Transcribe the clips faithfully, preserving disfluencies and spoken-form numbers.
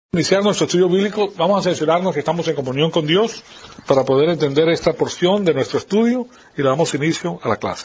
Iniciar nuestro estudio bíblico, vamos a asegurarnos que estamos en comunión con Dios para poder entender esta porción de nuestro estudio y le damos inicio a la clase.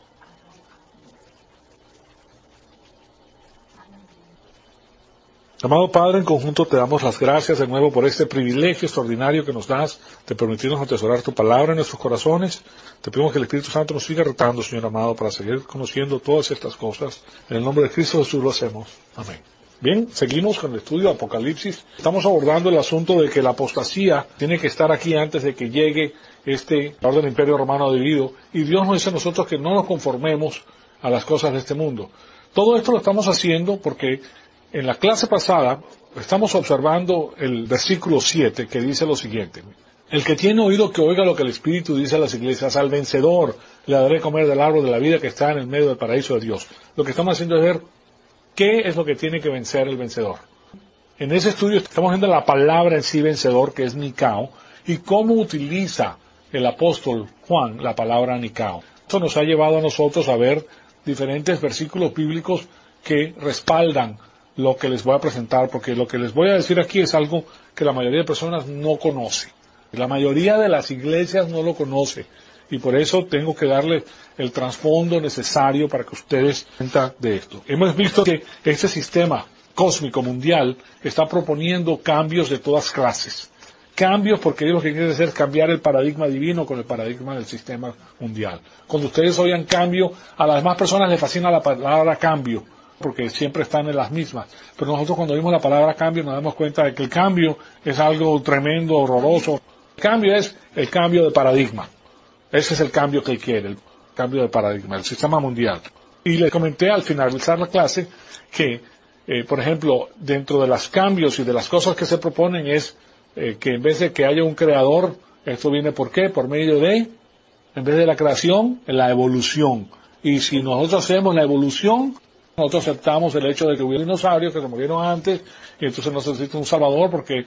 Amado Padre, en conjunto te damos las gracias de nuevo por este privilegio extraordinario que nos das de permitirnos atesorar tu palabra en nuestros corazones. Te pedimos que el Espíritu Santo nos siga retando, Señor amado, para seguir conociendo todas estas cosas. En el nombre de Cristo Jesús lo hacemos. Amén. Bien, seguimos con el estudio de Apocalipsis. Estamos abordando el asunto de que la apostasía tiene que estar aquí antes de que llegue este orden del Imperio Romano dividido. Y Dios nos dice a nosotros que no nos conformemos a las cosas de este mundo. Todo esto lo estamos haciendo porque en la clase pasada estamos observando el versículo siete que dice lo siguiente. El que tiene oído que oiga lo que el Espíritu dice a las iglesias, al vencedor le daré comer del árbol de la vida que está en el medio del paraíso de Dios. Lo que estamos haciendo es ver ¿qué es lo que tiene que vencer el vencedor? En ese estudio estamos viendo la palabra en sí vencedor, que es Nikao, y cómo utiliza el apóstol Juan la palabra Nikao. Esto nos ha llevado a nosotros a ver diferentes versículos bíblicos que respaldan lo que les voy a presentar, porque lo que les voy a decir aquí es algo que la mayoría de personas no conoce. La mayoría de las iglesias no lo conoce. Y por eso tengo que darle el trasfondo necesario para que ustedes entiendan de esto. Hemos visto que este sistema cósmico mundial está proponiendo cambios de todas clases. Cambios porque ellos lo que quieren hacer es cambiar el paradigma divino con el paradigma del sistema mundial. Cuando ustedes oigan cambio, a las demás personas les fascina la palabra cambio, porque siempre están en las mismas. Pero nosotros cuando oímos la palabra cambio nos damos cuenta de que el cambio es algo tremendo, horroroso. El cambio es el cambio de paradigma. Ese es el cambio que él quiere, el cambio de paradigma, el sistema mundial. Y les comenté al finalizar la clase que, eh, por ejemplo, dentro de los cambios y de las cosas que se proponen es eh, que en vez de que haya un creador, esto viene ¿por qué? Por medio de, en vez de la creación, la evolución. Y si nosotros hacemos la evolución, nosotros aceptamos el hecho de que hubo dinosaurios que se murieron antes y entonces no se necesita un salvador porque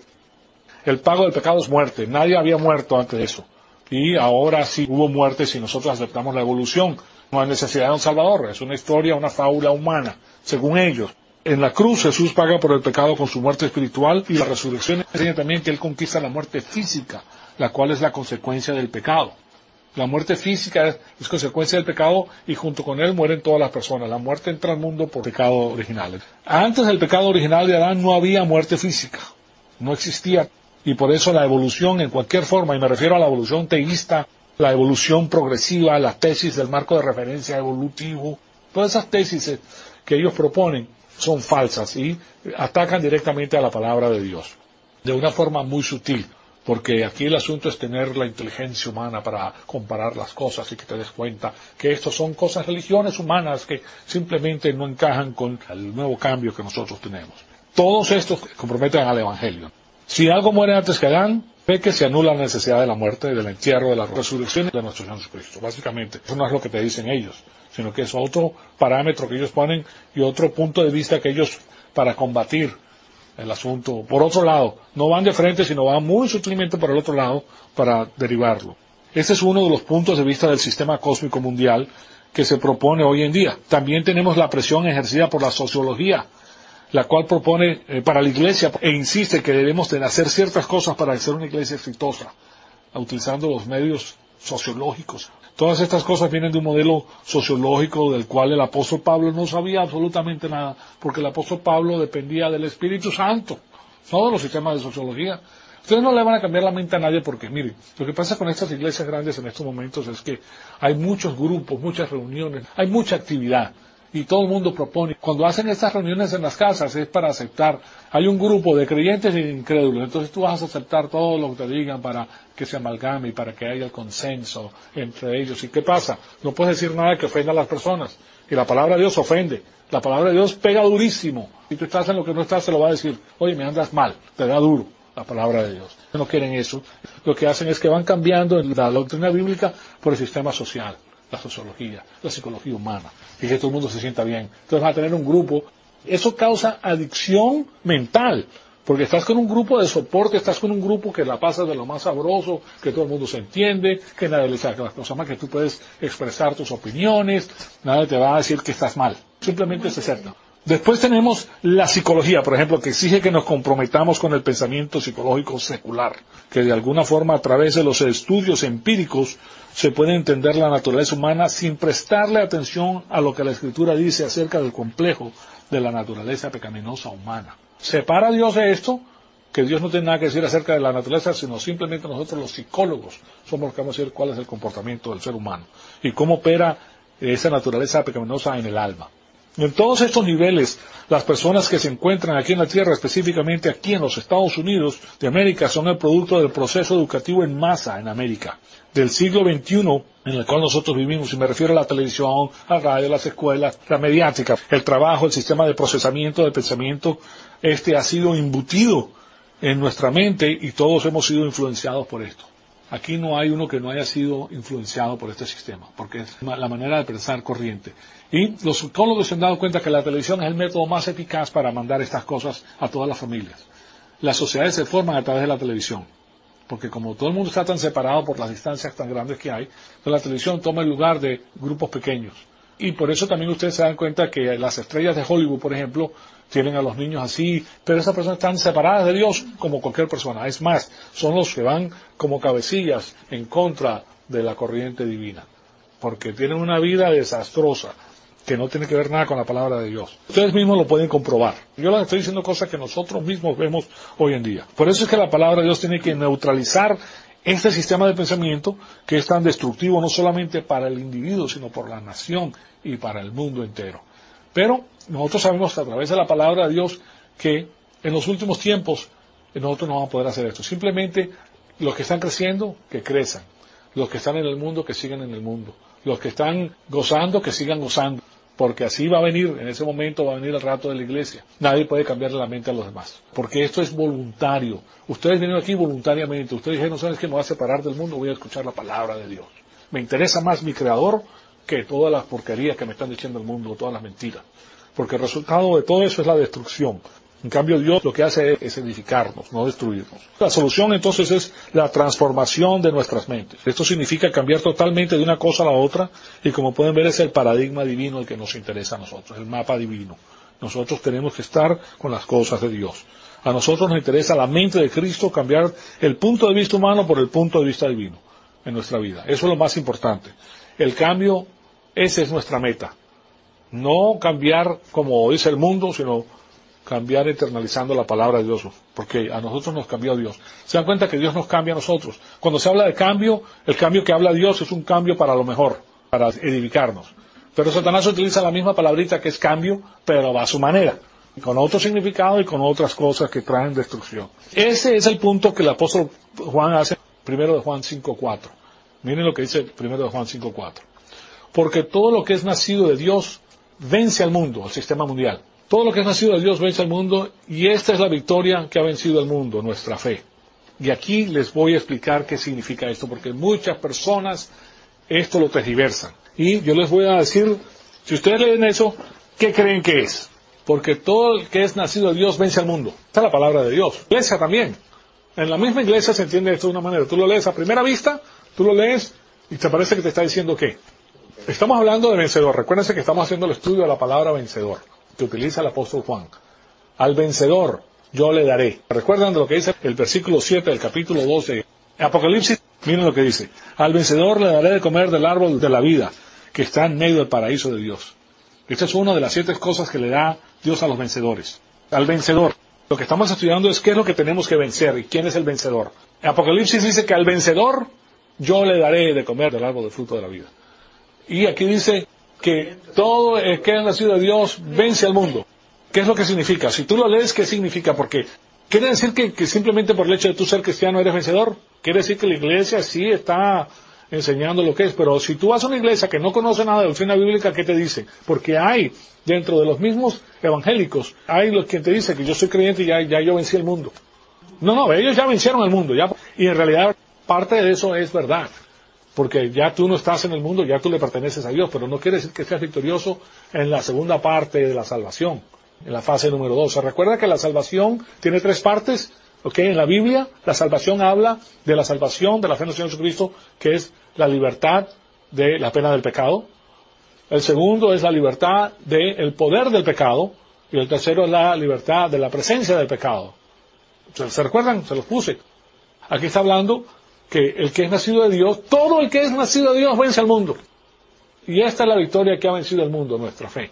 el pago del pecado es muerte. Nadie había muerto antes de eso. Y ahora sí hubo muerte si nosotros aceptamos la evolución. No hay necesidad de un salvador. Es una historia, una fábula humana, según ellos. En la cruz Jesús paga por el pecado con su muerte espiritual y la resurrección enseña también que Él conquista la muerte física, la cual es la consecuencia del pecado. La muerte física es, es consecuencia del pecado y junto con Él mueren todas las personas. La muerte entra al mundo por pecado original. Antes del pecado original de Adán no había muerte física. No existía. Y por eso la evolución en cualquier forma, y me refiero a la evolución teísta, la evolución progresiva, la tesis del marco de referencia evolutivo, todas esas tesis que ellos proponen son falsas y atacan directamente a la palabra de Dios, de una forma muy sutil, porque aquí el asunto es tener la inteligencia humana para comparar las cosas y que te des cuenta que estos son cosas, religiones humanas que simplemente no encajan con el nuevo cambio que nosotros tenemos. Todos estos comprometen al Evangelio. Si algo muere antes que Adán, ve que se anula la necesidad de la muerte, del entierro, de la resurrección de nuestro Señor Jesucristo. Básicamente, eso no es lo que te dicen ellos, sino que es otro parámetro que ellos ponen y otro punto de vista que ellos, para combatir el asunto, por otro lado, no van de frente, sino van muy sutilmente por el otro lado para derivarlo. Este es uno de los puntos de vista del sistema cósmico mundial que se propone hoy en día. También tenemos la presión ejercida por la sociología, la cual propone eh, para la iglesia e insiste que debemos de hacer ciertas cosas para ser una iglesia exitosa, utilizando los medios sociológicos. Todas estas cosas vienen de un modelo sociológico del cual el apóstol Pablo no sabía absolutamente nada, porque el apóstol Pablo dependía del Espíritu Santo, no de los sistemas de sociología. Ustedes no le van a cambiar la mente a nadie porque, miren, lo que pasa con estas iglesias grandes en estos momentos es que hay muchos grupos, muchas reuniones, hay mucha actividad. Y todo el mundo propone. Cuando hacen estas reuniones en las casas es para aceptar. Hay un grupo de creyentes e incrédulos. Entonces tú vas a aceptar todo lo que te digan para que se amalgame y para que haya el consenso entre ellos. ¿Y qué pasa? No puedes decir nada que ofenda a las personas. Y la palabra de Dios ofende. La palabra de Dios pega durísimo. Si tú estás en lo que no estás, se lo va a decir. Oye, me andas mal. Te da duro la palabra de Dios. No quieren eso. Lo que hacen es que van cambiando la doctrina bíblica por el sistema social. La sociología, la psicología humana, y que todo el mundo se sienta bien. Entonces vas a tener un grupo. Eso causa adicción mental, porque estás con un grupo de soporte, estás con un grupo que la pasa de lo más sabroso, que todo el mundo se entiende, que nadie le saca las cosas más, que tú puedes expresar tus opiniones, nadie te va a decir que estás mal. Simplemente se acepta. Después tenemos la psicología, por ejemplo, que exige que nos comprometamos con el pensamiento psicológico secular, que de alguna forma a través de los estudios empíricos se puede entender la naturaleza humana sin prestarle atención a lo que la Escritura dice acerca del complejo de la naturaleza pecaminosa humana. ¿Separa Dios de esto? Que Dios no tiene nada que decir acerca de la naturaleza, sino simplemente nosotros los psicólogos somos los que vamos a decir cuál es el comportamiento del ser humano y cómo opera esa naturaleza pecaminosa en el alma. En todos estos niveles, las personas que se encuentran aquí en la Tierra, específicamente aquí en los Estados Unidos de América, son el producto del proceso educativo en masa en América, del siglo veintiuno en el cual nosotros vivimos, y me refiero a la televisión, al radio, las escuelas, la mediática, el trabajo, el sistema de procesamiento del pensamiento, este ha sido embutido en nuestra mente y todos hemos sido influenciados por esto. Aquí no hay uno que no haya sido influenciado por este sistema, porque es la manera de pensar corriente. Y los psicólogos se han dado cuenta que la televisión es el método más eficaz para mandar estas cosas a todas las familias. Las sociedades se forman a través de la televisión, porque como todo el mundo está tan separado por las distancias tan grandes que hay, la televisión toma el lugar de grupos pequeños. Y por eso también ustedes se dan cuenta que las estrellas de Hollywood, por ejemplo, tienen a los niños así, pero esas personas están separadas de Dios como cualquier persona. Es más, son los que van como cabecillas en contra de la corriente divina, porque tienen una vida desastrosa que no tiene que ver nada con la palabra de Dios. Ustedes mismos lo pueden comprobar. Yo les estoy diciendo cosas que nosotros mismos vemos hoy en día. Por eso es que la palabra de Dios tiene que neutralizar este sistema de pensamiento que es tan destructivo no solamente para el individuo, sino por la nación y para el mundo entero. Pero nosotros sabemos a través de la palabra de Dios que en los últimos tiempos nosotros no vamos a poder hacer esto. Simplemente los que están creciendo, que crezcan. Los que están en el mundo, que sigan en el mundo. Los que están gozando, que sigan gozando. Porque así va a venir, en ese momento va a venir el rato de la iglesia. Nadie puede cambiarle la mente a los demás. Porque esto es voluntario. Ustedes vienen aquí voluntariamente. Ustedes dijeron, no sabes que me voy a separar del mundo, voy a escuchar la palabra de Dios. Me interesa más mi creador que todas las porquerías que me están diciendo el mundo, todas las mentiras. Porque el resultado de todo eso es la destrucción. En cambio, Dios lo que hace es edificarnos, no destruirnos. La solución entonces es la transformación de nuestras mentes. Esto significa cambiar totalmente de una cosa a la otra, y como pueden ver es el paradigma divino el que nos interesa a nosotros, el mapa divino. Nosotros tenemos que estar con las cosas de Dios. A nosotros nos interesa la mente de Cristo, cambiar el punto de vista humano por el punto de vista divino en nuestra vida. Eso es lo más importante. El cambio, esa es nuestra meta. No cambiar como dice el mundo, sino cambiar eternalizando la palabra de Dios, porque a nosotros nos cambió Dios. Se dan cuenta que Dios nos cambia a nosotros. Cuando se habla de cambio, el cambio que habla Dios es un cambio para lo mejor, para edificarnos. Pero Satanás utiliza la misma palabrita que es cambio, pero va a su manera, con otro significado y con otras cosas que traen destrucción. Ese es el punto que el apóstol Juan hace, primero de Juan cinco cuatro. Miren lo que dice primero de Juan cinco cuatro. Porque todo lo que es nacido de Dios vence al mundo, al sistema mundial. Todo lo que es nacido de Dios vence al mundo, y esta es la victoria que ha vencido al mundo, nuestra fe. Y aquí les voy a explicar qué significa esto, porque muchas personas esto lo tergiversan. Y yo les voy a decir, si ustedes leen eso, ¿qué creen que es? Porque todo el que es nacido de Dios vence al mundo. Esta es la palabra de Dios. Iglesia también. En la misma iglesia se entiende esto de una manera. Tú lo lees a primera vista, tú lo lees, y te parece que te está diciendo ¿qué? Estamos hablando de vencedor. Recuérdense que estamos haciendo el estudio de la palabra vencedor, que utiliza el apóstol Juan. Al vencedor yo le daré. ¿Recuerdan de lo que dice el versículo siete del capítulo doce de Apocalipsis? Miren lo que dice. Al vencedor le daré de comer del árbol de la vida, que está en medio del paraíso de Dios. Esta es una de las siete cosas que le da Dios a los vencedores. Al vencedor. Lo que estamos estudiando es qué es lo que tenemos que vencer y quién es el vencedor. Apocalipsis dice que al vencedor yo le daré de comer del árbol del fruto de la vida. Y aquí dice que todo el que ha nacido de Dios vence al mundo. ¿Qué es lo que significa? Si tú lo lees, ¿qué significa? Porque ¿quiere decir que, que simplemente por el hecho de tú ser cristiano eres vencedor? Quiere decir que la iglesia sí está enseñando lo que es, pero si tú vas a una iglesia que no conoce nada de doctrina bíblica, ¿qué te dice? Porque hay, dentro de los mismos evangélicos, hay los que te dicen que yo soy creyente y ya, ya yo vencí el mundo. No, no, ellos ya vencieron el mundo, ya, y en realidad parte de eso es verdad. Porque ya tú no estás en el mundo, ya tú le perteneces a Dios, pero no quiere decir que seas victorioso en la segunda parte de la salvación, en la fase número dos. ¿Se recuerda que la salvación tiene tres partes? ¿Ok? En la Biblia, la salvación habla de la salvación de la fe en el Señor Jesucristo, que es la libertad de la pena del pecado. El segundo es la libertad del poder del pecado, Y el tercero es la libertad de la presencia del pecado. ¿Se, se recuerdan? Se los puse. Aquí está hablando que el que es nacido de Dios, todo el que es nacido de Dios vence al mundo. Y esta es la victoria que ha vencido el mundo, nuestra fe.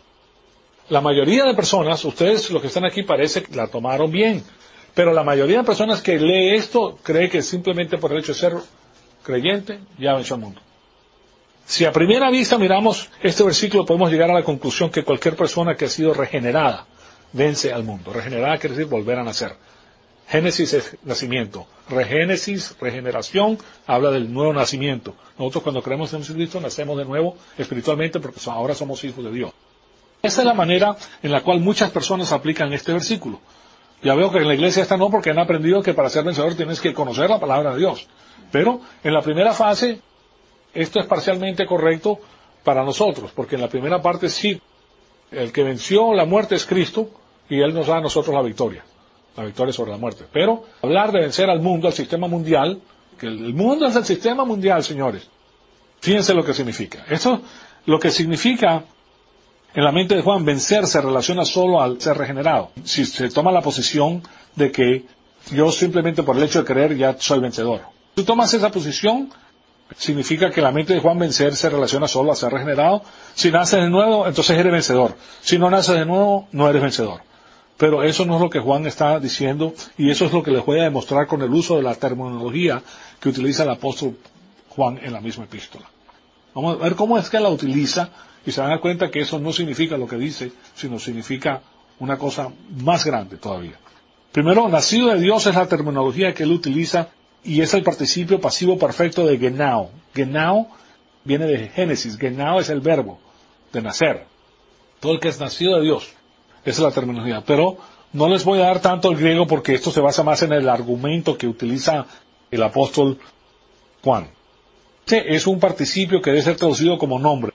La mayoría de personas, ustedes los que están aquí parece que la tomaron bien, pero la mayoría de personas que lee esto cree que simplemente por el hecho de ser creyente ya venció al mundo. Si a primera vista miramos este versículo podemos llegar a la conclusión que cualquier persona que ha sido regenerada vence al mundo. Regenerada quiere decir volver a nacer. Génesis es nacimiento. Regénesis, regeneración, habla del nuevo nacimiento. Nosotros cuando creemos en Jesucristo nacemos de nuevo espiritualmente porque ahora somos hijos de Dios. Esa es la manera en la cual muchas personas aplican este versículo. Ya veo que en la iglesia esta no, porque han aprendido que para ser vencedor tienes que conocer la palabra de Dios. Pero en la primera fase, esto es parcialmente correcto para nosotros, porque en la primera parte sí, el que venció la muerte es Cristo y Él nos da a nosotros la victoria. La victoria sobre la muerte. Pero hablar de vencer al mundo, al sistema mundial, que el mundo es el sistema mundial, señores. Fíjense lo que significa. Esto, lo que significa en la mente de Juan, vencer se relaciona solo al ser regenerado. Si se toma la posición de que yo simplemente por el hecho de creer ya soy vencedor. Si tú tomas esa posición, significa que la mente de Juan vencer se relaciona solo a ser regenerado. Si naces de nuevo, entonces eres vencedor. Si no naces de nuevo, no eres vencedor. Pero eso no es lo que Juan está diciendo, y eso es lo que les voy a demostrar con el uso de la terminología que utiliza el apóstol Juan en la misma epístola. Vamos a ver cómo es que la utiliza, y se van a dar cuenta que eso no significa lo que dice, sino significa una cosa más grande todavía. Primero, nacido de Dios es la terminología que él utiliza, y es el participio pasivo perfecto de genao. Genao viene de Génesis, genao es el verbo de nacer. Todo el que es nacido de Dios. Esa es la terminología. Pero no les voy a dar tanto el griego porque esto se basa más en el argumento que utiliza el apóstol Juan. Este es un participio que debe ser traducido como nombre.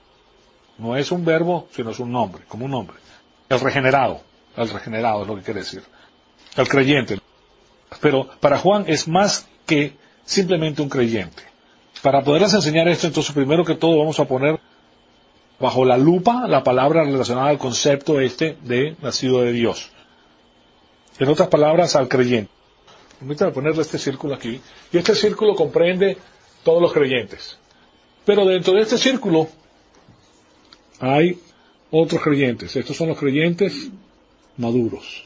No es un verbo, sino es un nombre, como un nombre. El regenerado. El regenerado es lo que quiere decir. El creyente. Pero para Juan es más que simplemente un creyente. Para poderles enseñar esto, entonces primero que todo vamos a poner bajo la lupa la palabra relacionada al concepto este de nacido de Dios. En otras palabras, al creyente. Permítame ponerle este círculo aquí. Y este círculo comprende todos los creyentes. Pero dentro de este círculo hay otros creyentes. Estos son los creyentes maduros.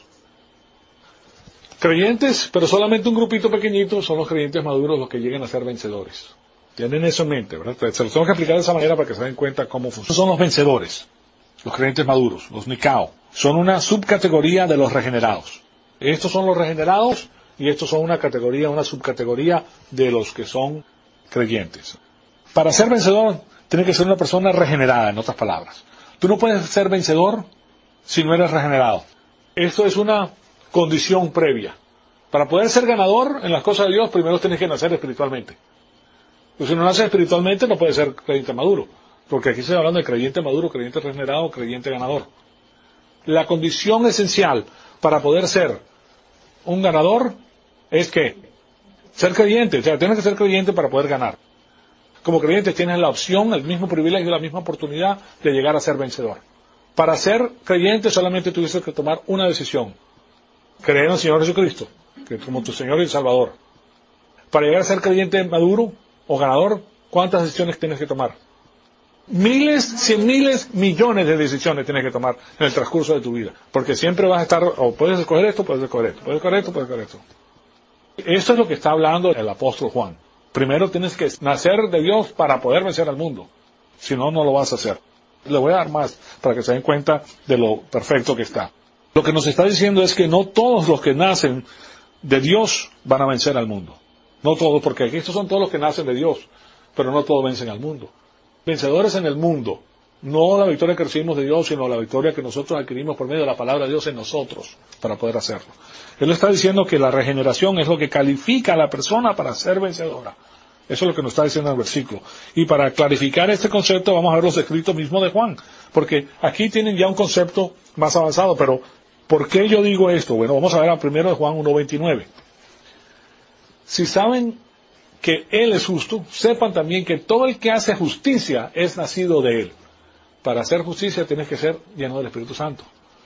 Creyentes, pero solamente un grupito pequeñito, son los creyentes maduros los que llegan a ser vencedores. Tienen eso en mente, ¿verdad? Se los tengo que explicar de esa manera para que se den cuenta cómo funciona. Son los vencedores, los creyentes maduros, los nikao. Son una subcategoría de los regenerados. Estos son los regenerados y estos son una categoría, una subcategoría de los que son creyentes. Para ser vencedor, tiene que ser una persona regenerada, en otras palabras. Tú no puedes ser vencedor si no eres regenerado. Esto es una condición previa. Para poder ser ganador en las cosas de Dios, primero tienes que nacer espiritualmente. Pues si no naces espiritualmente, no puedes ser creyente maduro. Porque aquí se está hablando de creyente maduro, creyente regenerado, creyente ganador. La condición esencial para poder ser un ganador es que ser creyente. O sea, tienes que ser creyente para poder ganar. Como creyente tienes la opción, el mismo privilegio, la misma oportunidad de llegar a ser vencedor. Para ser creyente solamente tuviste que tomar una decisión. Creer en el Señor Jesucristo, que como tu Señor y Salvador. Para llegar a ser creyente maduro o ganador, ¿cuántas decisiones tienes que tomar? Miles, cien miles, millones de decisiones tienes que tomar en el transcurso de tu vida. Porque siempre vas a estar, o puedes escoger esto, puedes escoger esto, puedes escoger esto, puedes escoger esto. Esto es lo que está hablando el apóstol Juan. Primero tienes que nacer de Dios para poder vencer al mundo. Si no, no lo vas a hacer. Le voy a dar más para que se den cuenta de lo perfecto que está. Lo que nos está diciendo es que no todos los que nacen de Dios van a vencer al mundo. No todos, porque aquí estos son todos los que nacen de Dios, pero no todos vencen al mundo. Vencedores en el mundo, no la victoria que recibimos de Dios, sino la victoria que nosotros adquirimos por medio de la palabra de Dios en nosotros, para poder hacerlo. Él está diciendo que la regeneración es lo que califica a la persona para ser vencedora. Eso es lo que nos está diciendo el versículo. Y para clarificar este concepto vamos a ver los escritos mismos de Juan, porque aquí tienen ya un concepto más avanzado, pero ¿por qué yo digo esto? Bueno, vamos a ver al primero de Juan uno veintinueve. Si saben que Él es justo, sepan también que todo el que hace justicia es nacido de Él. Para hacer justicia tienes que ser lleno del Espíritu Santo.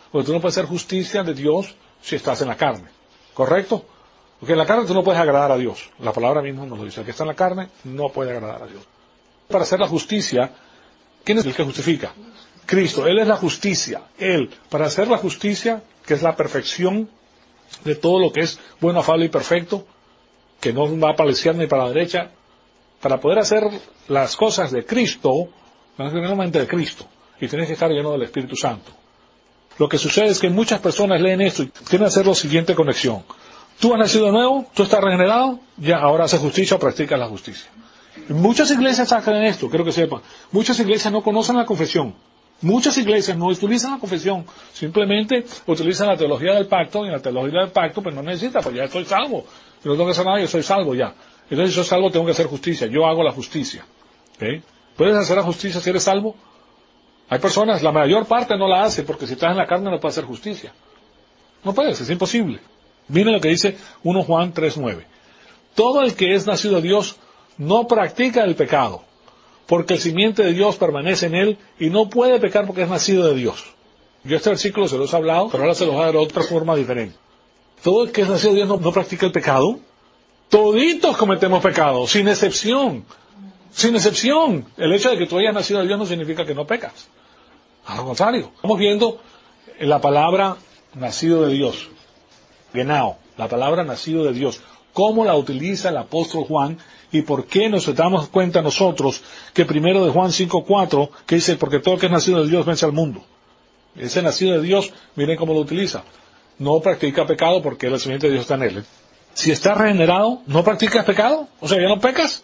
Porque tú no puedes hacer justicia de Dios si estás en la carne. ¿Correcto? Porque en la carne tú no puedes agradar a Dios. La palabra misma nos lo dice. El que está en la carne no puede agradar a Dios. Para hacer la justicia, ¿quién es el que justifica? Cristo. Él es la justicia. Él. Para hacer la justicia, que es la perfección de todo lo que es bueno, afable y perfecto, que no va para la izquierda ni para la derecha, para poder hacer las cosas de Cristo, tienes que tener la mente de Cristo. Y tienes que estar lleno del Espíritu Santo. Lo que sucede es que muchas personas leen esto y tienen que hacer la siguiente conexión. Tú has nacido de nuevo, tú estás regenerado, ya ahora haces justicia o practicas la justicia. Muchas iglesias sacan esto, quiero que sepan. Muchas iglesias no conocen la confesión. Muchas iglesias no utilizan la confesión. Simplemente utilizan la teología del pacto, y en la teología del pacto pues no necesita, pues ya estoy salvo. Yo no tengo que hacer nada, yo soy salvo ya. Entonces si soy salvo tengo que hacer justicia. Yo hago la justicia. ¿Okay? ¿Puedes hacer la justicia si eres salvo? Hay personas, la mayor parte no la hace, porque si estás en la carne no puedes hacer justicia. No puedes, es imposible. Miren lo que dice primero Juan tres nueve. Todo el que es nacido de Dios no practica el pecado, porque el simiente de Dios permanece en él y no puede pecar porque es nacido de Dios. Yo este versículo se los he hablado, pero ahora se los voy a dar de otra forma diferente. Todo el que es nacido de Dios no, no practica el pecado. Toditos cometemos pecado, sin excepción. Sin excepción. El hecho de que tú hayas nacido de Dios no significa que no pecas. Al contrario. Estamos viendo la palabra nacido de Dios. Genao, la palabra nacido de Dios. Cómo la utiliza el apóstol Juan y por qué nos damos cuenta nosotros que primero de Juan cinco cuatro, que dice, porque todo el que es nacido de Dios vence al mundo. Ese nacido de Dios, miren cómo lo utiliza. No practica pecado porque el simiente de Dios está en él. Si estás regenerado, ¿no practicas pecado? O sea, ¿ya no pecas?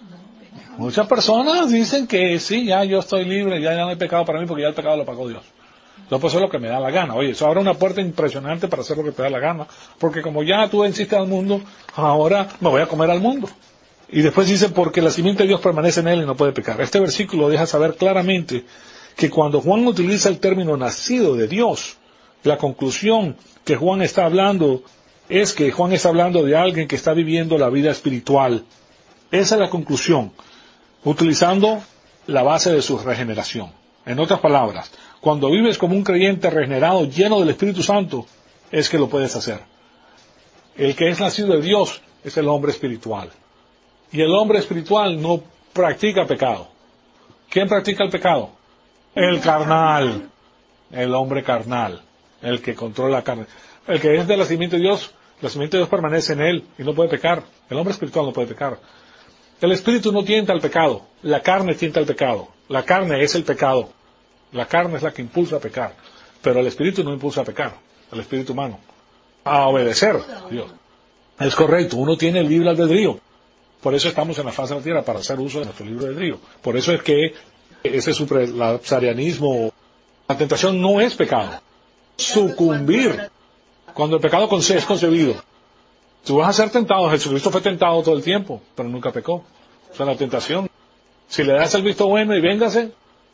Muchas personas dicen que sí, ya yo estoy libre, ya, ya no hay pecado para mí porque ya el pecado lo pagó Dios. Yo puedo hacer lo que me da la gana. Oye, eso abre una puerta impresionante para hacer lo que te da la gana. Porque como ya tú venciste al mundo, ahora me voy a comer al mundo. Y después dice, porque la simiente de Dios permanece en él y no puede pecar. Este versículo deja saber claramente que cuando Juan utiliza el término nacido de Dios, la conclusión que Juan está hablando es que Juan está hablando de alguien que está viviendo la vida espiritual. Esa es la conclusión, utilizando la base de su regeneración. En otras palabras, cuando vives como un creyente regenerado, lleno del Espíritu Santo, es que lo puedes hacer. El que es nacido de Dios es el hombre espiritual. Y el hombre espiritual no practica pecado. ¿Quién practica el pecado? El carnal. El hombre carnal. El que controla la carne. El que es de la simiente de Dios, la simiente de Dios permanece en él y no puede pecar. El hombre espiritual no puede pecar. El espíritu no tienta al pecado. La carne tienta al pecado. La carne es el pecado. La carne es la que impulsa a pecar. Pero el espíritu no impulsa a pecar. El espíritu humano. A obedecer a Dios. Es correcto. Uno tiene el libre albedrío. Por eso estamos en la faz de la tierra, para hacer uso de nuestro libre albedrío. Por eso es que ese supralapsarianismo, la tentación no es pecado. Sucumbir. Cuando el pecado es concebido. Tú vas a ser tentado. Jesucristo fue tentado todo el tiempo, pero nunca pecó. O sea, la tentación. Si le das el visto bueno y véngase,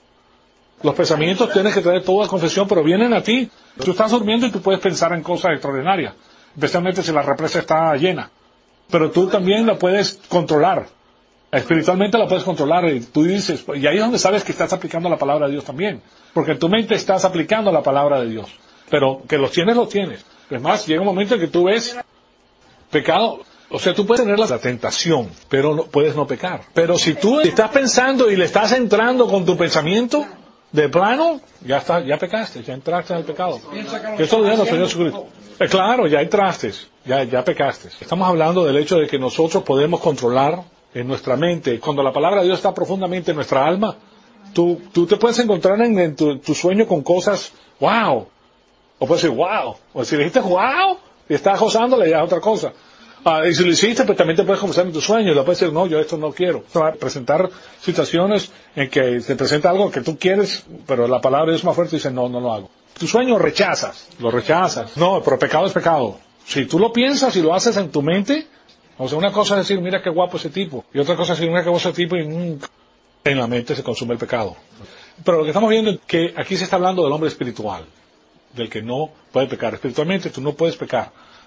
los pensamientos tienes que traer toda confesión, pero vienen a ti. Tú estás durmiendo y tú puedes pensar en cosas extraordinarias, especialmente si la represa está llena. Pero tú también la puedes controlar. Espiritualmente la puedes controlar y tú dices, y ahí es donde sabes que estás aplicando la palabra de Dios también. Porque en tu mente estás aplicando la palabra de Dios. Pero que los tienes, los tienes. Es más, llega un momento en que tú ves pecado. O sea, tú puedes tener la tentación, pero no, puedes no pecar. Pero si tú estás pensando y le estás entrando con tu pensamiento, de plano, ya está, ya pecaste, ya entraste en el pecado. Eso lo dice nuestro Señor Jesucristo. Eh, claro, ya entraste, ya, ya pecaste. Estamos hablando del hecho de que nosotros podemos controlar en nuestra mente. Cuando la palabra de Dios está profundamente en nuestra alma, tú, tú te puedes encontrar en, en tu, tu sueño con cosas, wow. O puedes decir, wow. O si dijiste, wow, y estás gozándole, ya es otra cosa. Ah, y si lo hiciste, pues también te puedes confesar en tus sueños. Le puedes decir, no, yo esto no quiero. Va a presentar situaciones en que te presenta algo que tú quieres, pero la palabra de Dios es más fuerte y dice, no, no lo hago. Tu sueño rechazas, lo rechazas. No, pero pecado es pecado. Si tú lo piensas y lo haces en tu mente, o sea, una cosa es decir, mira qué guapo ese tipo. Y otra cosa es decir, mira qué guapo ese tipo y mmm, en la mente se consume el pecado. Pero lo que estamos viendo es que aquí se está hablando del hombre espiritual, del que no puede pecar. Espiritualmente tú no puedes pecar.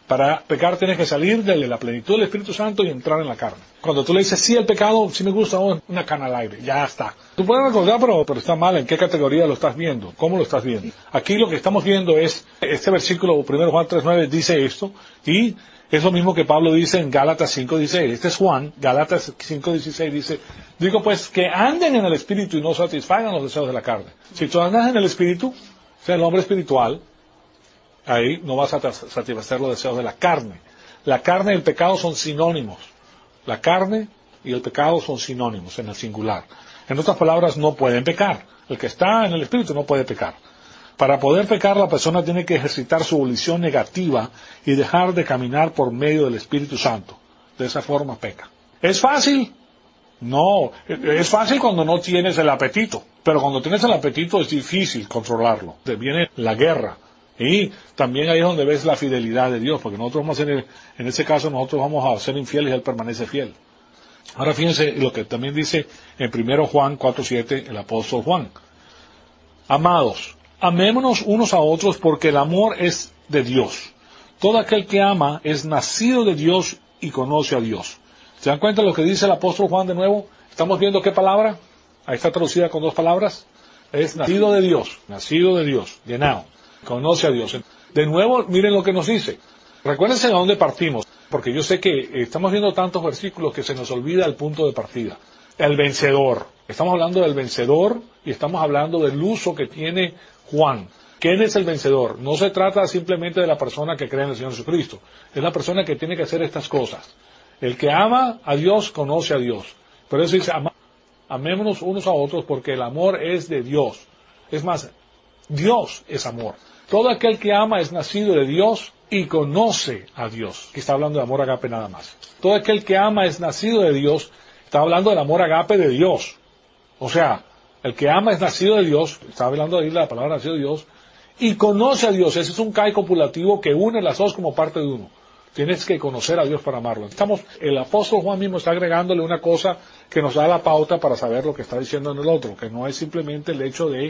Para pecar tienes que salir de la plenitud del Espíritu Santo y entrar en la carne. Cuando tú le dices sí al pecado, sí me gusta, oh, una cana al aire, ya está. Tú puedes recordar, pero, pero está mal, ¿en qué categoría lo estás viendo? ¿Cómo lo estás viendo? Aquí lo que estamos viendo es, este versículo, primero Juan tres nueve dice esto, y es lo mismo que Pablo dice en Gálatas cinco dieciséis. Este es Juan, Gálatas cinco dieciséis dice, digo pues que anden en el Espíritu y no satisfagan los deseos de la carne. Si tú andas en el Espíritu, o sea, el hombre espiritual, ahí no vas a satisfacer los deseos de la carne. La carne y el pecado son sinónimos. La carne y el pecado son sinónimos en el singular. En otras palabras, no pueden pecar. El que está en el Espíritu no puede pecar. Para poder pecar, la persona tiene que ejercitar su volición negativa y dejar de caminar por medio del Espíritu Santo. De esa forma peca. ¿Es fácil? No. Es fácil cuando no tienes el apetito. Pero cuando tienes el apetito es difícil controlarlo. Te viene la guerra. Y también ahí es donde ves la fidelidad de Dios, porque nosotros vamos a ser, en ese caso nosotros vamos a ser infieles y Él permanece fiel. Ahora fíjense lo que también dice en primero Juan cuatro siete el apóstol Juan. Amados, amémonos unos a otros porque el amor es de Dios. Todo aquel que ama es nacido de Dios y conoce a Dios. ¿Se dan cuenta de lo que dice el apóstol Juan de nuevo? ¿Estamos viendo qué palabra? Ahí está traducida con dos palabras. Es nacido de Dios, nacido de Dios, llenado. Conoce a Dios. De nuevo, miren lo que nos dice. Recuérdense de dónde partimos, porque yo sé que estamos viendo tantos versículos que se nos olvida el punto de partida. El vencedor. Estamos hablando del vencedor y estamos hablando del uso que tiene Juan. ¿Quién es el vencedor? No se trata simplemente de la persona que cree en el Señor Jesucristo. Es la persona que tiene que hacer estas cosas. El que ama a Dios, conoce a Dios. Por eso dice, ama, amémonos unos a otros porque el amor es de Dios. Es más, Dios es amor. Todo aquel que ama es nacido de Dios y conoce a Dios. Aquí está hablando de amor agape nada más. Todo aquel que ama es nacido de Dios. Está hablando del amor agape de Dios. O sea, el que ama es nacido de Dios. Está hablando ahí de la palabra nacido de Dios. Y conoce a Dios. Ese es un kai copulativo que une las dos como parte de uno. Tienes que conocer a Dios para amarlo. Estamos, el apóstol Juan mismo está agregándole una cosa que nos da la pauta para saber lo que está diciendo en el otro. Que no es simplemente el hecho de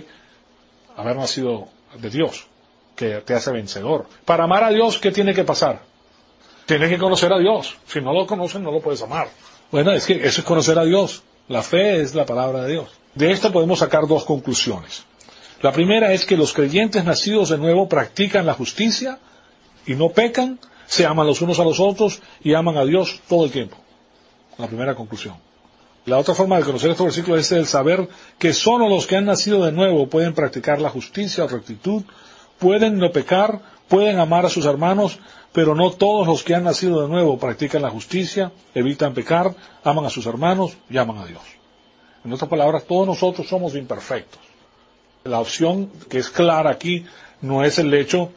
haber nacido de Dios, que te hace vencedor. Para amar a Dios, ¿qué tiene que pasar? Tienes que conocer a Dios. Si no lo conoces, no lo puedes amar. Bueno, es que eso es conocer a Dios. La fe es la palabra de Dios. De esto podemos sacar dos conclusiones. La primera es que los creyentes nacidos de nuevo practican la justicia y no pecan, se aman los unos a los otros y aman a Dios todo el tiempo. La primera conclusión. La otra forma de conocer estos versículos es el saber que solo los que han nacido de nuevo pueden practicar la justicia o rectitud, pueden no pecar, pueden amar a sus hermanos, pero no todos los que han nacido de nuevo practican la justicia, evitan pecar, aman a sus hermanos y aman a Dios. En otras palabras, todos nosotros somos imperfectos. La opción que es clara aquí no es el hecho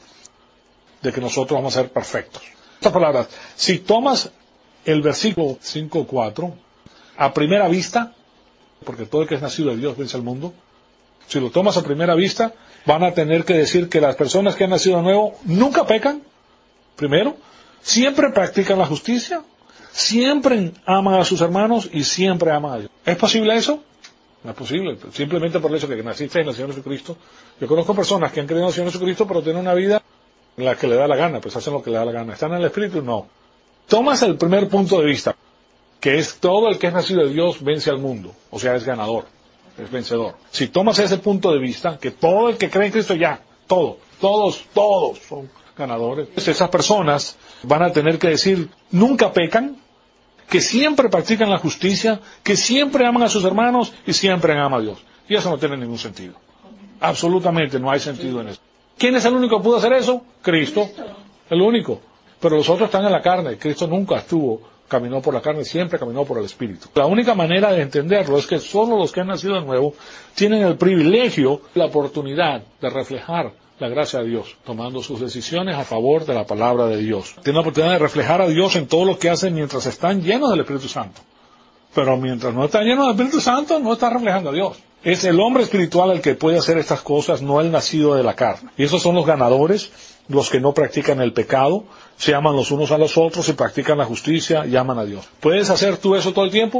de que nosotros vamos a ser perfectos. En otras palabras, si tomas el versículo cinco cuatro, a primera vista, porque todo el que es nacido de Dios vence al mundo, si lo tomas a primera vista, van a tener que decir que las personas que han nacido de nuevo nunca pecan, primero, siempre practican la justicia, siempre aman a sus hermanos y siempre aman a Dios. ¿Es posible eso? No es posible, simplemente por el hecho de que naciste en el Señor Jesucristo. Yo conozco personas que han creído en el Señor Jesucristo, pero tienen una vida en la que le da la gana, pues hacen lo que le da la gana. ¿Están en el Espíritu? No. Tomas el primer punto de vista, que es todo el que es nacido de Dios vence al mundo, o sea, es ganador, es vencedor. Si tomas ese punto de vista, que todo el que cree en Cristo ya, todo, todos, todos son ganadores, esas personas van a tener que decir, nunca pecan, que siempre practican la justicia, que siempre aman a sus hermanos y siempre aman a Dios. Y eso no tiene ningún sentido. Absolutamente no hay sentido en eso. ¿Quién es el único que pudo hacer eso? Cristo, el único. Pero los otros están en la carne. Cristo nunca estuvo, caminó por la carne, siempre caminó por el Espíritu. La única manera de entenderlo es que solo los que han nacido de nuevo tienen el privilegio, la oportunidad de reflejar la gracia de Dios, tomando sus decisiones a favor de la palabra de Dios. Tienen la oportunidad de reflejar a Dios en todo lo que hacen mientras están llenos del Espíritu Santo. Pero mientras no están llenos del Espíritu Santo, no están reflejando a Dios. Es el hombre espiritual el que puede hacer estas cosas, no el nacido de la carne. Y esos son los ganadores, los que no practican el pecado, se aman los unos a los otros y practican la justicia y aman a Dios. ¿Puedes hacer tú eso todo el tiempo?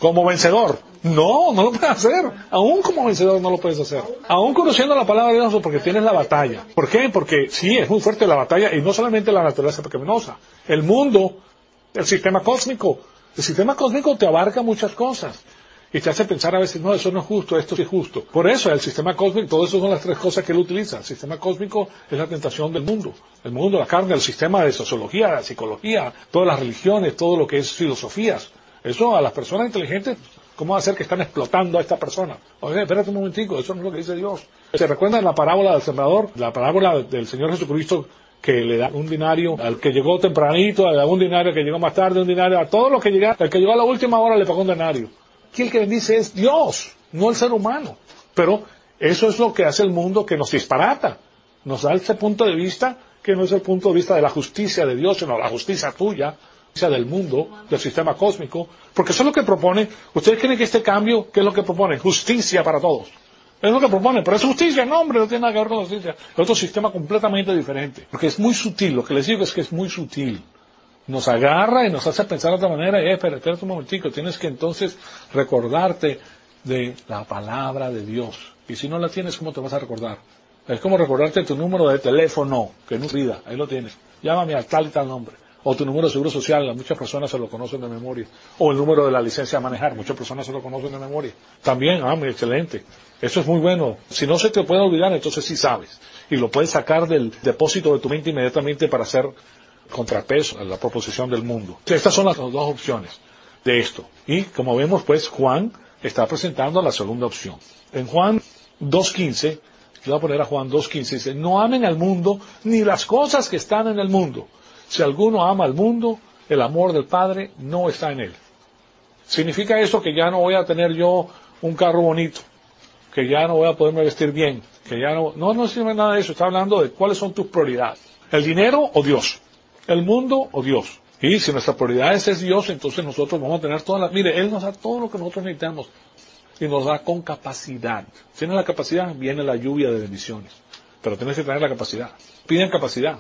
como vencedor. No, no lo puedes hacer. Aún como vencedor no lo puedes hacer. Aún conociendo la palabra de Dios, porque tienes la batalla. ¿Por qué? Porque sí, es muy fuerte la batalla, y no solamente la naturaleza pecaminosa. El mundo, el sistema cósmico. El sistema cósmico te abarca muchas cosas. Y te hace pensar a veces, no, eso no es justo, esto sí es justo. Por eso el sistema cósmico, todo eso son las tres cosas que él utiliza. El sistema cósmico es la tentación del mundo. El mundo, la carne, el sistema de sociología, la psicología, todas las religiones, todo lo que es filosofías. Eso a las personas inteligentes, ¿cómo va a ser que están explotando a esta persona? Oye, espérate un momentico, eso no es lo que dice Dios. ¿Se recuerdan la parábola del sembrador? La parábola del Señor Jesucristo, que le da un dinario al que llegó tempranito, le da un dinario al que llegó más tarde, un dinario a todos los que llegaron. El que llegó a la última hora le pagó un denario. Aquí el que bendice es Dios, no el ser humano. Pero eso es lo que hace el mundo, que nos disparata. Nos da ese punto de vista que no es el punto de vista de la justicia de Dios, sino la justicia tuya, del mundo, del sistema cósmico, porque eso es lo que propone. ¿Ustedes creen que este cambio, qué es lo que propone? Justicia para todos. Es lo que propone, pero es justicia, no hombre, no tiene nada que ver con la justicia. Es otro sistema completamente diferente, porque es muy sutil. Lo que les digo es que es muy sutil. Nos agarra y nos hace pensar de otra manera. Eh, espera, espera un momentico, tienes que entonces recordarte de la palabra de Dios. Y si no la tienes, ¿cómo te vas a recordar? Es como recordarte tu número de teléfono, que no olvida, ahí lo tienes. Llámame a tal y tal nombre. O tu número de seguro social, muchas personas se lo conocen de memoria. O el número de la licencia a manejar, muchas personas se lo conocen de memoria. También, ah, muy excelente. Eso es muy bueno. Si no se te puede olvidar, entonces sí sabes. Y lo puedes sacar del depósito de tu mente inmediatamente para hacer contrapeso a la proposición del mundo. Estas son las dos opciones de esto. Y como vemos, pues, Juan está presentando la segunda opción. En Juan dos quince, yo voy a poner a Juan dos quince, dice, no amen al mundo ni las cosas que están en el mundo. Si alguno ama al mundo, el amor del Padre no está en él. ¿Significa esto que ya no voy a tener yo un carro bonito? Que ya no voy a poderme vestir bien? Que ya no... No, no sirve nada de eso. Está hablando de cuáles son tus prioridades. ¿El dinero o Dios? ¿El mundo o Dios? Y si nuestra prioridad es Dios, entonces nosotros vamos a tener todas las... Mire, Él nos da todo lo que nosotros necesitamos. Y nos da con capacidad. Tienes la capacidad, viene la lluvia de bendiciones. Pero tienes que tener la capacidad. Piden capacidad.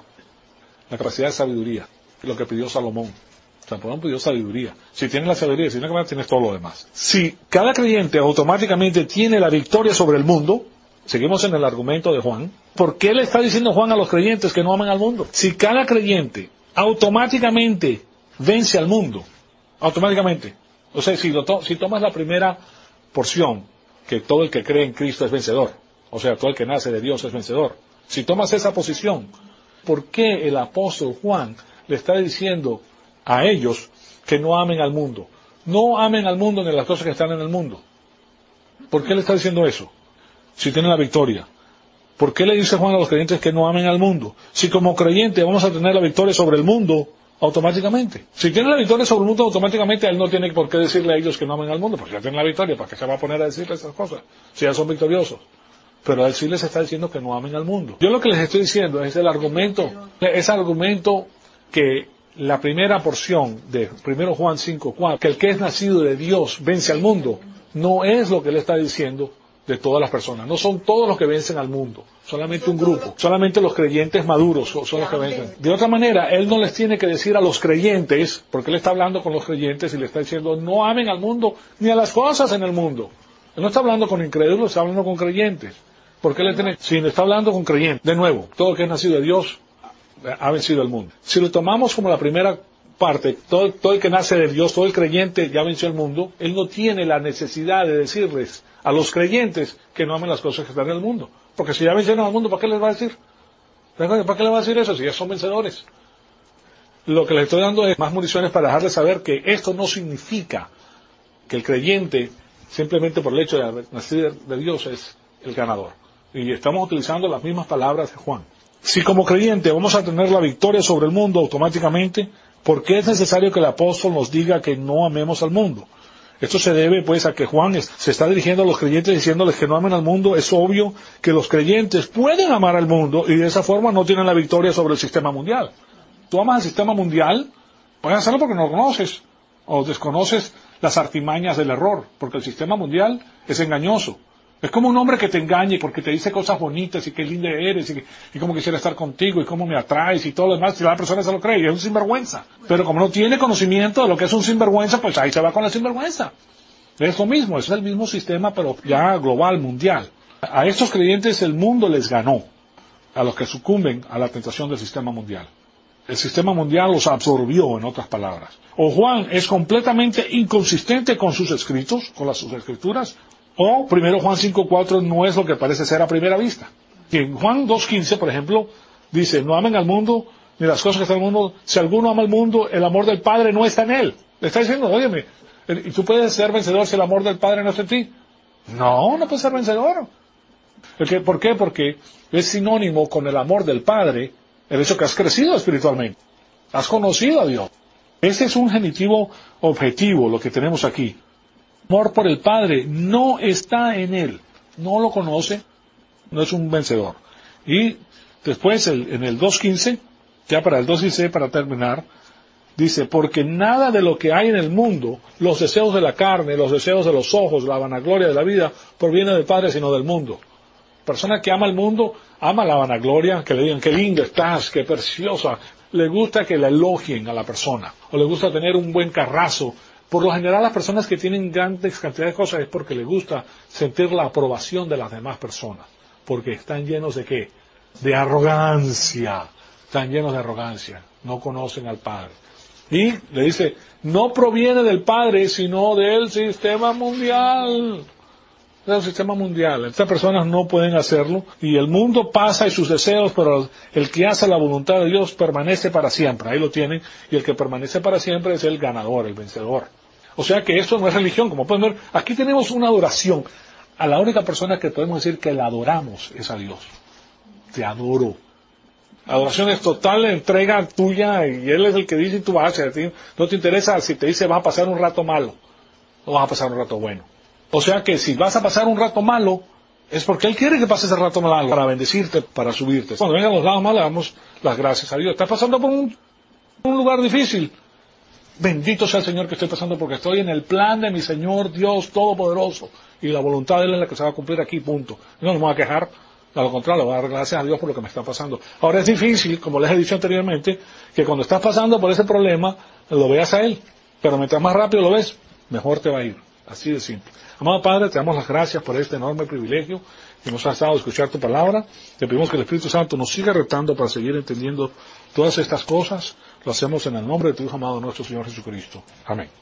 La capacidad de sabiduría, lo que pidió Salomón. Salomón pidió sabiduría. Si tienes la sabiduría, si no, tienes todo lo demás. Si cada creyente automáticamente tiene la victoria sobre el mundo, seguimos en el argumento de Juan, ¿por qué le está diciendo Juan a los creyentes que no amen al mundo? Si cada creyente automáticamente vence al mundo, automáticamente, o sea, si, lo to- si tomas la primera porción, que todo el que cree en Cristo es vencedor, o sea, todo el que nace de Dios es vencedor, si tomas esa posición, ¿por qué el apóstol Juan le está diciendo a ellos que no amen al mundo? No amen al mundo ni las cosas que están en el mundo. ¿Por qué le está diciendo eso? Si tienen la victoria. ¿Por qué le dice Juan a los creyentes que no amen al mundo? Si como creyente vamos a tener la victoria sobre el mundo automáticamente. Si tiene la victoria sobre el mundo automáticamente, él no tiene por qué decirle a ellos que no amen al mundo, porque ya tienen la victoria. ¿Para qué se va a poner a decirle esas cosas? Si ya son victoriosos. Pero a él sí les está diciendo que no amen al mundo. Yo lo que les estoy diciendo es el argumento, ese argumento que la primera porción de primero Juan cinco cuatro, que el que es nacido de Dios vence al mundo, no es lo que él está diciendo de todas las personas. No son todos los que vencen al mundo, solamente un grupo, solamente los creyentes maduros son los que vencen. De otra manera, él no les tiene que decir a los creyentes, porque él está hablando con los creyentes y le está diciendo, no amen al mundo ni a las cosas en el mundo. Él no está hablando con incrédulos, está hablando con creyentes. ¿Por qué le tiene? Si le está hablando con creyentes, de nuevo, todo el que es nacido de Dios ha vencido el mundo. Si lo tomamos como la primera parte, todo, todo el que nace de Dios, todo el creyente ya venció el mundo, él no tiene la necesidad de decirles a los creyentes que no amen las cosas que están en el mundo. Porque si ya vencieron al mundo, ¿para qué les va a decir? ¿Para qué les va a decir eso si ya son vencedores? Lo que les estoy dando es más municiones para dejarles saber que esto no significa que el creyente, simplemente por el hecho de haber nacido de Dios, es el ganador. Y estamos utilizando las mismas palabras de Juan. Si como creyente vamos a tener la victoria sobre el mundo automáticamente, ¿por qué es necesario que el apóstol nos diga que no amemos al mundo? Esto se debe pues a que Juan es, se está dirigiendo a los creyentes diciéndoles que no amen al mundo. Es obvio que los creyentes pueden amar al mundo y de esa forma no tienen la victoria sobre el sistema mundial. Tú amas al sistema mundial, puedes hacerlo porque no lo conoces o desconoces las artimañas del error, porque el sistema mundial es engañoso. Es como un hombre que te engañe porque te dice cosas bonitas y qué linda eres y, y cómo quisiera estar contigo y cómo me atraes y todo lo demás. Y la persona se lo cree y es un sinvergüenza. Pero como no tiene conocimiento de lo que es un sinvergüenza, pues ahí se va con la sinvergüenza. Es lo mismo, es el mismo sistema, pero ya global, mundial. A estos creyentes el mundo les ganó, a los que sucumben a la tentación del sistema mundial. El sistema mundial los absorbió, en otras palabras. O Juan es completamente inconsistente con sus escritos, con las sus escrituras, o primero Juan cinco cuatro no es lo que parece ser a primera vista. Y en Juan dos quince, por ejemplo, dice, no amen al mundo, ni las cosas que están en el mundo. Si alguno ama al mundo, el amor del Padre no está en él. Le está diciendo, óyeme, ¿y tú puedes ser vencedor si el amor del Padre no está en ti? No, no puedes ser vencedor. ¿Por qué? Porque es sinónimo con el amor del Padre el hecho que has crecido espiritualmente. Has conocido a Dios. Ese es un genitivo objetivo, lo que tenemos aquí. Amor por el Padre no está en él. No lo conoce, no es un vencedor. Y después, el, en el dos quince, ya para el dos quince, para terminar, dice, porque nada de lo que hay en el mundo, los deseos de la carne, los deseos de los ojos, la vanagloria de la vida, proviene del Padre, sino del mundo. Persona que ama el mundo, ama la vanagloria, que le digan, qué linda estás, qué preciosa. Le gusta que la elogien a la persona, o le gusta tener un buen carrazo. Por lo general, las personas que tienen grandes cantidades de cosas es porque les gusta sentir la aprobación de las demás personas. Porque están llenos de ¿qué? De arrogancia. Están llenos de arrogancia. No conocen al Padre. Y le dice, no proviene del Padre, sino del sistema mundial. Del sistema mundial. Estas personas no pueden hacerlo. Y el mundo pasa y sus deseos, pero el que hace la voluntad de Dios permanece para siempre. Ahí lo tienen. Y el que permanece para siempre es el ganador, el vencedor. O sea que esto no es religión. Como pueden ver, aquí tenemos una adoración. A la única persona que podemos decir que la adoramos es a Dios. Te adoro. Adoración es total entrega tuya y Él es el que dice y tú vas a hacer. No te interesa si te dice vas a pasar un rato malo. No vas a pasar un rato bueno. O sea que si vas a pasar un rato malo, es porque Él quiere que pases el rato malo para bendecirte, para subirte. Cuando vengan los lados malos, le damos las gracias a Dios. Estás pasando por un, un lugar difícil. Bendito sea el Señor que estoy pasando porque estoy en el plan de mi Señor Dios Todopoderoso. Y la voluntad de Él es la que se va a cumplir aquí, punto. No me voy a quejar. A lo contrario, voy a dar gracias a Dios por lo que me está pasando. Ahora es difícil, como les he dicho anteriormente, que cuando estás pasando por ese problema, lo veas a Él. Pero mientras más rápido lo ves, mejor te va a ir. Así de simple. Amado Padre, te damos las gracias por este enorme privilegio que nos has dado de escuchar tu palabra. Te pedimos que el Espíritu Santo nos siga retando para seguir entendiendo todas estas cosas. Lo hacemos en el nombre de tu Hijo amado, nuestro Señor Jesucristo. Amén.